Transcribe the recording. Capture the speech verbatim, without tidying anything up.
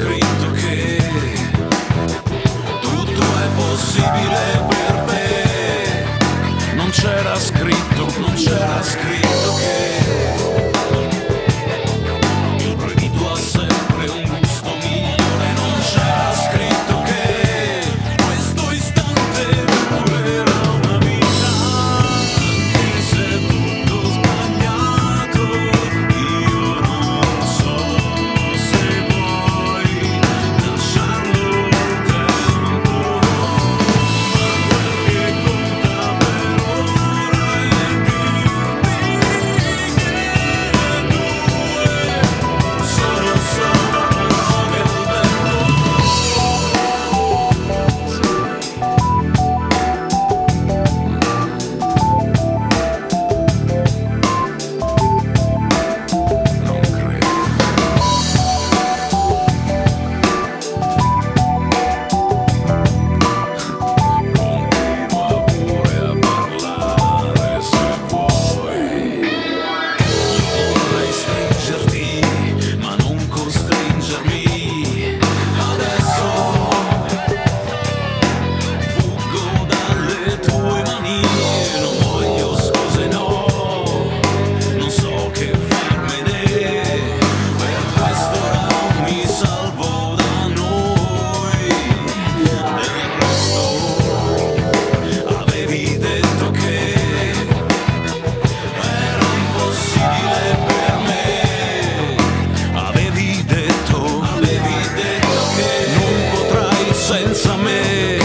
scritto che tutto è possibile per te. Non c'era scritto, non c'era scritto che il proibito ha sempre un gusto migliore. Non c'era scritto che questo istante durerà una vita, anche se è tutto sbagliato. Io non so se vuoi lasciarlo il tempo, ma quel che conta per ora è dirti che due sono solo parole al vento. Non credo. Continua pure a parlare se vuoi. Io vorrei stringerti, ma non costringermi. Adesso fuggo dalle tue mani. Non voglio scuse, no, non so che farmene. Per questo ora mi salvo da noi. Del resto avevi detto che era impossibile per me. Avevi detto, avevi detto che non potrai senza me.